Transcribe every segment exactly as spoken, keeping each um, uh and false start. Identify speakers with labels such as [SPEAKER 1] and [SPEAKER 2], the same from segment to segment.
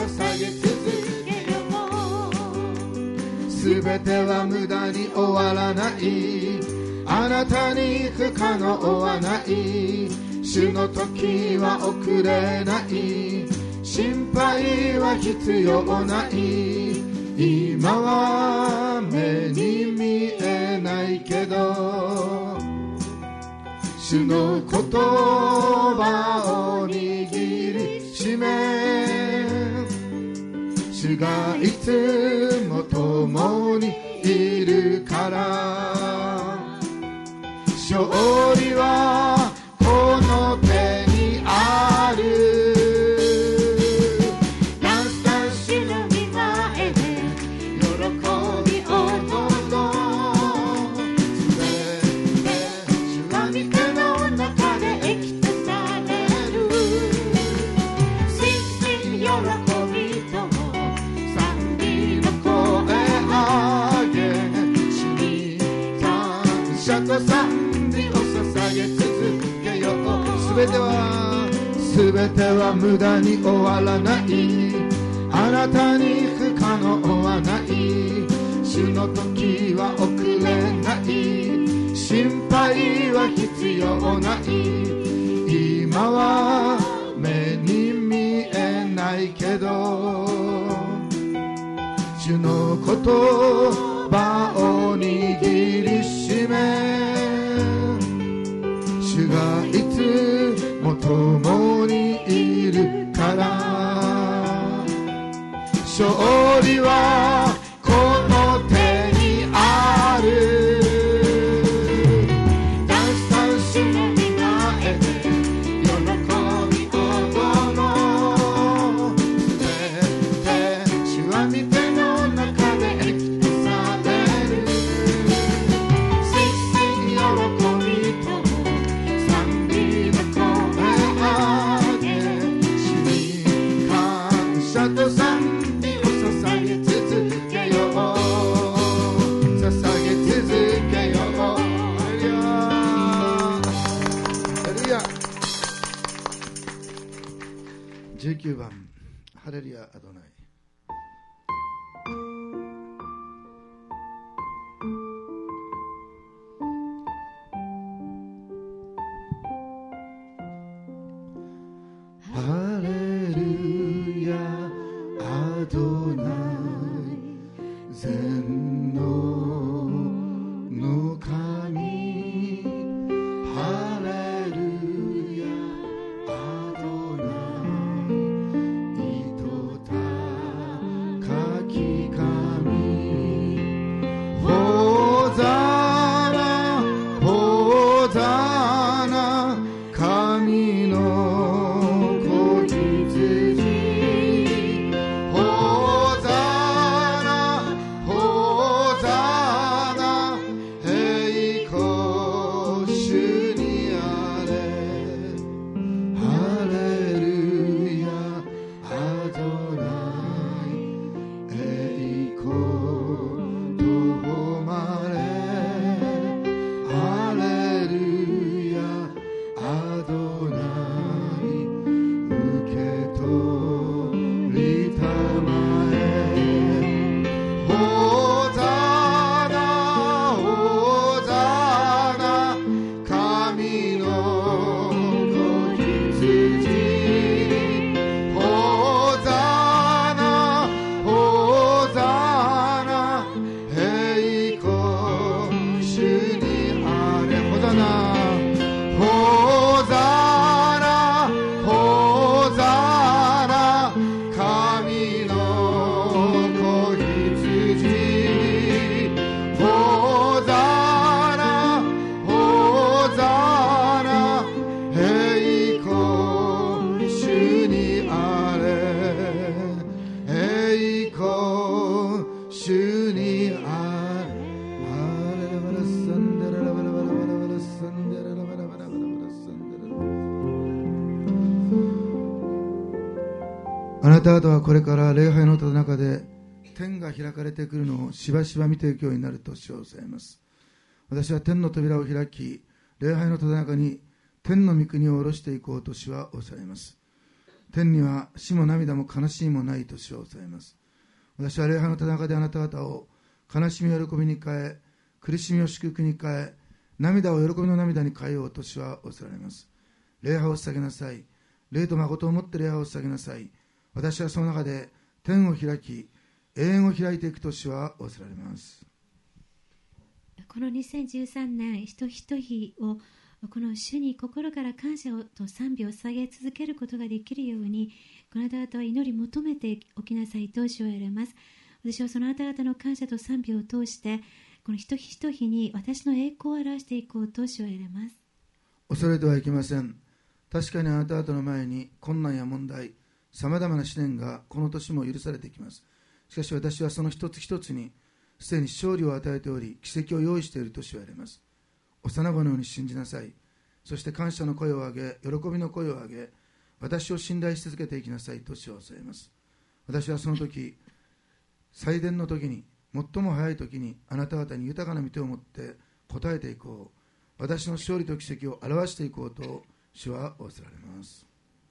[SPEAKER 1] 捧げ続けよう。すべては無駄に終わらない。あなたに不可能はない。主の時は遅れない。心配は必要ない。今は目に見えないけど、主の言葉を握りしめ、主がいつも共にいるから。勝利はこの手にある。すべてはすべては無駄に終わらない。あなたに不可能はない。主の時は遅れない。心配は必要ない。今は目に見えないけど、主の言葉を握りしめ、主がいつも共にいるから。勝利はこの手にある。たくさん主の御前で喜び踊ろう。すべて主は御手の中で益とされる。Sing, sing 喜びと賛美の声上げ、主に感謝と賛美を捧げ続けよう。捧げ続けよう。ハレルヤ、ハレルヤ。じゅうきゅうばん、ハレルヤアドナイ。ハレルヤアドナイ、全能の神。ハレルヤアドナイ、糸高き神。ホザナホザナ、神の子羊。ホザナホザナ、栄光主にあれ。ハレルヤアドナイ、栄光と誉れ。ハレルヤアドナイ、受け取りたまえ。ホザナホザナ、神の子羊。ホザナホザナ、栄光主にあれ。ホザナホザナホザナ、神の子羊。ホザナホザナ、栄光主にあれ。栄光主にあれ。ハレルバラサンデララバラバラバラバラサンデララバラバラバラバラサンデララ。あなた方はこれから礼拝のた中で天が開かれてくるのをしばしば見ていくようになると主を教えます。私は天の扉を開き、礼拝のた中に天の御国を下ろしていこうと主はおっしゃいます。 天には死も涙も悲しみもないと主はおっしゃいます。私は礼拝の田中であなた方を悲しみを喜びに変え、苦しみを祝福に変え、涙を喜びの涙に変えようと主はおっしゃられます。礼拝を捧げなさい。霊と誠をもって礼拝を捧げなさい。私はその中で天を開き、永遠を開いていくと主はおっしゃられます。
[SPEAKER 2] このにせんじゅうさんねん、一人一人をこの主に心から感謝と賛美を捧げ続けることができるように、このあなた方は祈り求めておきなさいと主は言われます。私はそのあなた方の感謝と賛美を通して、この一人一人に私の栄光を表していこうと主は言われます。
[SPEAKER 1] 恐れてはいけません。確かにあなた方の前に困難や問題、さまざまな試練がこの年も許されていきます。しかし私はその一つ一つにすでに勝利を与えており、奇跡を用意していると主は言われます。幼子のように信じなさい。そして感謝の声を上げ、喜びの声を上げ、私を信頼し続けていきなさいと主は教えます。私はその時、祭殿の時に、最も早い時にあなた方に豊かな御手を持って答えていこう。私の勝利と奇跡を表していこうと主は仰せられます。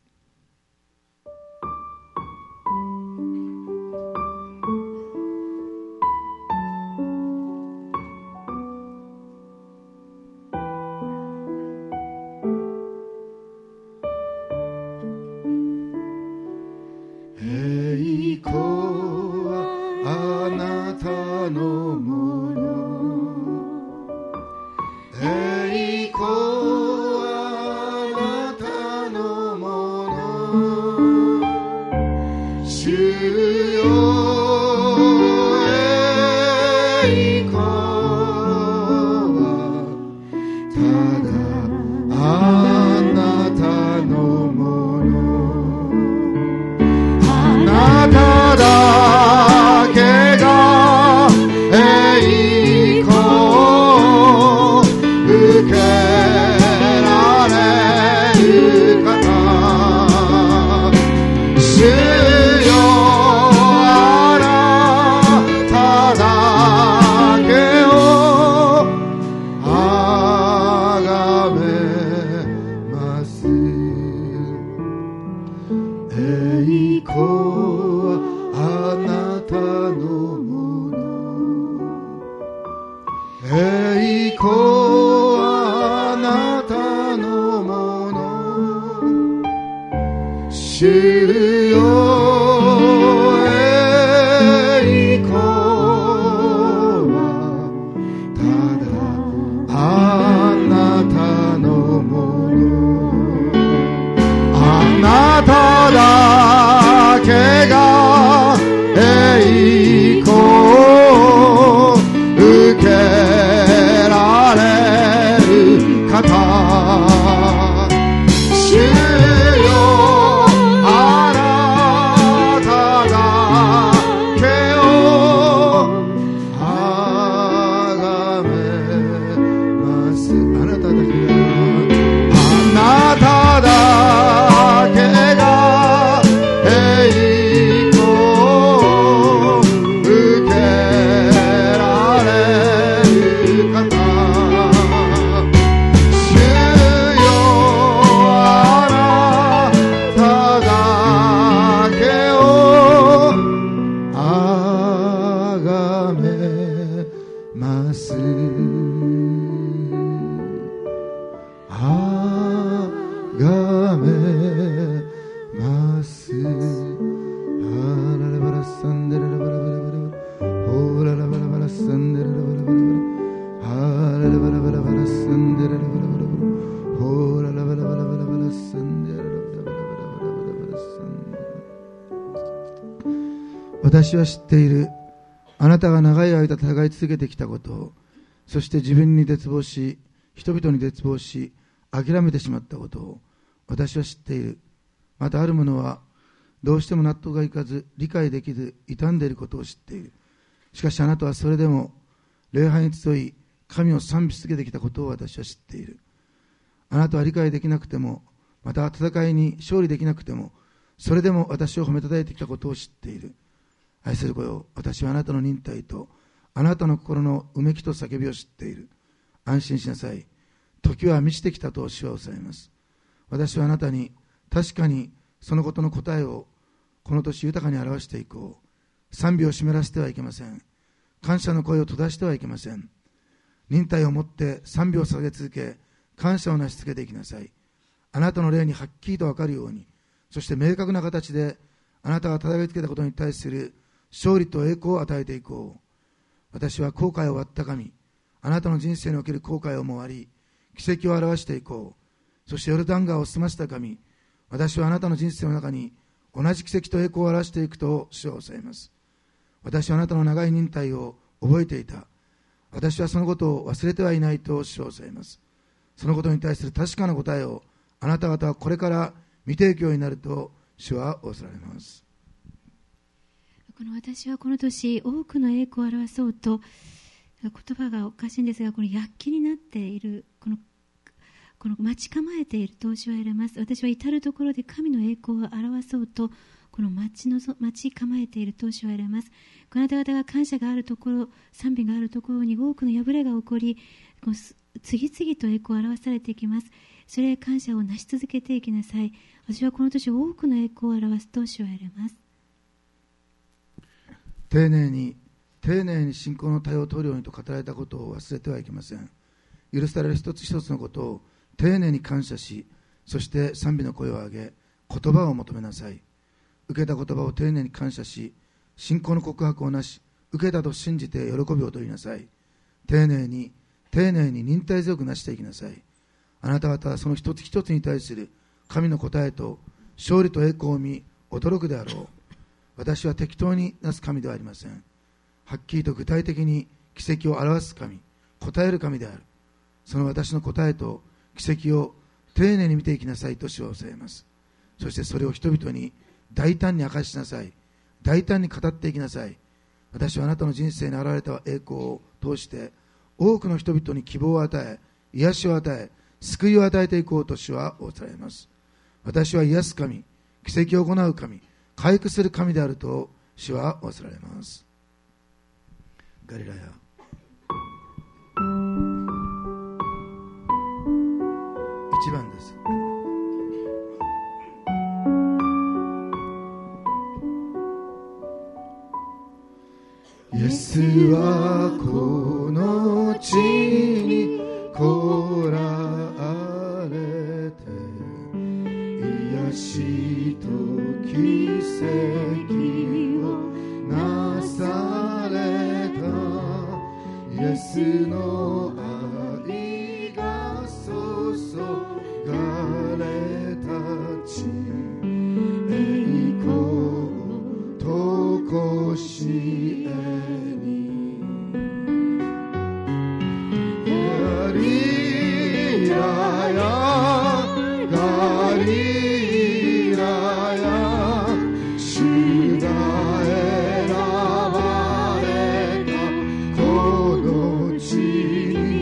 [SPEAKER 1] 私は知っている。あなたが長い間戦い続けてきたことを、そして自分に絶望し、人々に絶望し、諦めてしまったことを私は知っている。またある者はどうしても納得がいかず、理解できず、傷んでいることを知っている。しかしあなたはそれでも礼拝に集い、神を賛美し続けてきたことを私は知っている。あなたは理解できなくても、また戦いに勝利できなくても、それでも私を褒めたたえてきたことを知っている。愛する子よ、私はあなたの忍耐とあなたの心のうめきと叫びを知っている。安心しなさい。時は満ちてきたと主はおっしゃいます。私はあなたに確かにそのことの答えをこの年豊かに表していこう。賛美を湿らせてはいけません。感謝の声を閉ざしてはいけません。忍耐を持って賛美を捧げ続け、感謝を成し遂げていきなさい。あなたの霊にはっきりと分かるように、そして明確な形であなたが叩きつけたことに対する勝利と栄光を与えていこう。私は後悔を割った神、あなたの人生における後悔をも割り、奇跡を表していこう。そしてヨルダン川を済ませた神、私はあなたの人生の中に同じ奇跡と栄光を表していくと主を教えます。私はあなたの長い忍耐を覚えていた。私はそのことを忘れてはいないと主を教えます。そのことに対する確かな答えをあなた方はこれから見ていくようになると主は仰せられます。
[SPEAKER 2] この私はこの年多くの栄光を表そうと、言葉がおかしいんですが、この躍起になっている、このこの待ち構えていると主は言われます。私は至るところで神の栄光を表そうと、この待ちのぞ待ち構えていると主は言われます。この方々が感謝があるところ、賛美があるところに多くの破れが起こり、この次々と栄光を表されていきます。それへ感謝を成し続けていきなさい。私はこの年多くの栄光を表すと主は言われます。
[SPEAKER 1] 丁寧に丁寧に信仰の対応を取るようにと語られたことを忘れてはいけません。許される一つ一つのことを丁寧に感謝し、そして賛美の声を上げ、言葉を求めなさい。受けた言葉を丁寧に感謝し、信仰の告白をなし、受けたと信じて喜びを取りなさい。丁寧に丁寧に忍耐強くなしていきなさい。あなた方はその一つ一つに対する神の答えと勝利と栄光を見驚くであろう。私は適当になす神ではありません。はっきりと具体的に奇跡を表す神、答える神である。その私の答えと奇跡を丁寧に見ていきなさいと主は教えます。そしてそれを人々に大胆に明かしなさい。大胆に語っていきなさい。私はあなたの人生に現れた栄光を通して多くの人々に希望を与え、癒しを与え、救いを与えていこうと主は仰せられます。私は癒す神、奇跡を行う神、回復する神であると主は仰せられます。ガリラヤ一番です。イエスはこの地に来られて、癒しと奇跡をなされた。イエスの愛が注がれた地、栄光とこしえ主が選ばれたこの地に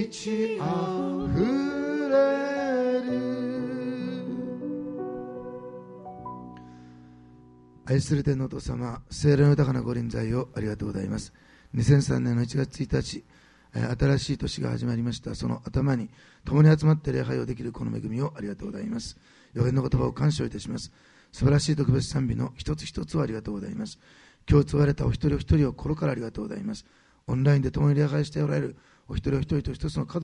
[SPEAKER 1] 満ちあふれる。愛する天のお父様、聖霊の豊かなご臨在をありがとうございます。にせんさんねんのいちがつついたち、新しい年が始まりました。その頭に共に集まって礼拝をできるこの恵みをありがとうございます。予言の言葉を感謝いたします。素晴らしい特別賛美の一つ一つをありがとうございます。今日つわれたお一人お一人を心からありがとうございます。オンラインで共に礼拝しておられるお一人お一人と一つの家族